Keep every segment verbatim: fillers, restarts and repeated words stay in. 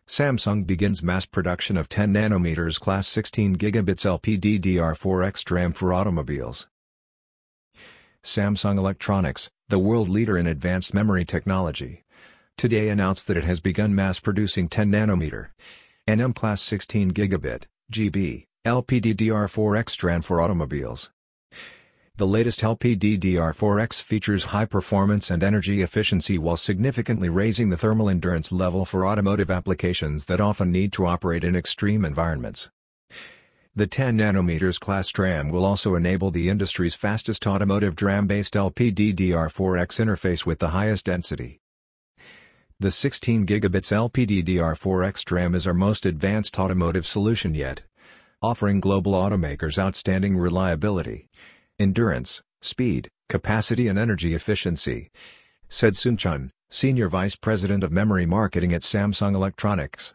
Samsung begins mass production of ten nanometers class sixteen gigabits L P D D R four X DRAM for automobiles. Samsung Electronics, the world leader in advanced memory technology, today announced that it has begun mass producing ten nanometer N M class sixteen gigabit G B L P D D R four X DRAM for automobiles. The latest L P D D R four X features high performance and energy efficiency while significantly raising the thermal endurance level for automotive applications that often need to operate in extreme environments. The ten nanometers class DRAM will also enable the industry's fastest automotive DRAM-based L P D D R four X interface with the highest density. The sixteen gigabits L P D D R four X DRAM is our most advanced automotive solution yet, offering global automakers outstanding reliability, endurance, speed, capacity and energy efficiency, said Sun Chun, Senior Vice President of Memory Marketing at Samsung Electronics.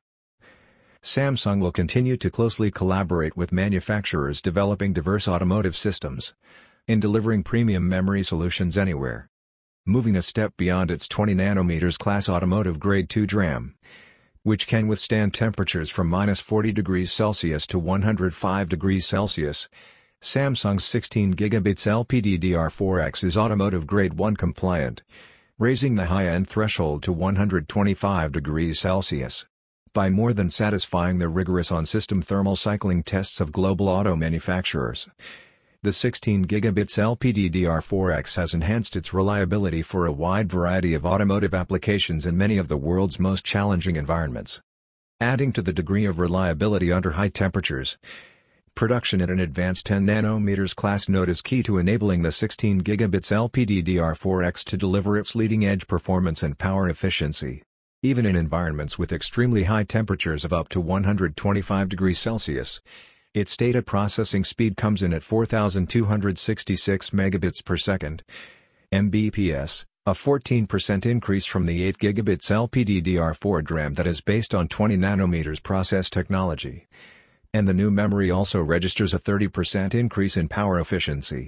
Samsung will continue to closely collaborate with manufacturers developing diverse automotive systems in delivering premium memory solutions anywhere. Moving a step beyond its twenty nanometers class automotive grade two DRAM, which can withstand temperatures from minus forty degrees Celsius to one hundred five degrees Celsius, Samsung's sixteen gigabits L P D D R four X is automotive grade one compliant, raising the high-end threshold to one hundred twenty-five degrees Celsius, by more than satisfying the rigorous on-system thermal cycling tests of global auto manufacturers. The sixteen gigabits L P D D R four X has enhanced its reliability for a wide variety of automotive applications in many of the world's most challenging environments. Adding to the degree of reliability under high temperatures, production at an advanced ten nanometers class node is key to enabling the sixteen gigabits L P D D R four X to deliver its leading-edge performance and power efficiency, even in environments with extremely high temperatures of up to one hundred twenty-five degrees Celsius. Its data processing speed comes in at four thousand two hundred sixty-six megabits per second, M B P S, a fourteen percent increase from the eight gigabits L P D D R four DRAM that is based on twenty nanometers process technology. And the new memory also registers a thirty percent increase in power efficiency.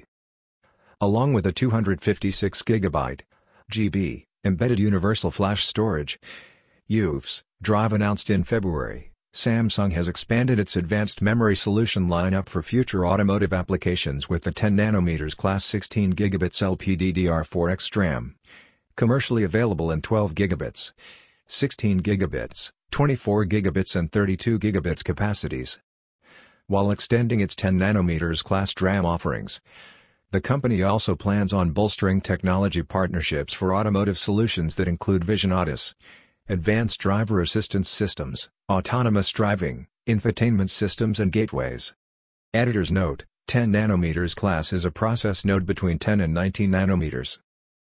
Along with a two hundred fifty-six gigabyte G B embedded universal flash storage U F S drive announced in February, Samsung has expanded its advanced memory solution lineup for future automotive applications with the ten nanometers class sixteen gigabits L P D D R four X DRAM, commercially available in twelve gigabits, sixteen gigabits, twenty-four gigabits and thirty-two gigabits capacities. While extending its ten nanometers class DRAM offerings, the company also plans on bolstering technology partnerships for automotive solutions that include Vision A D A S, advanced driver assistance systems, autonomous driving, infotainment systems and gateways. Editor's note: ten nanometers class is a process node between ten and nineteen nanometers.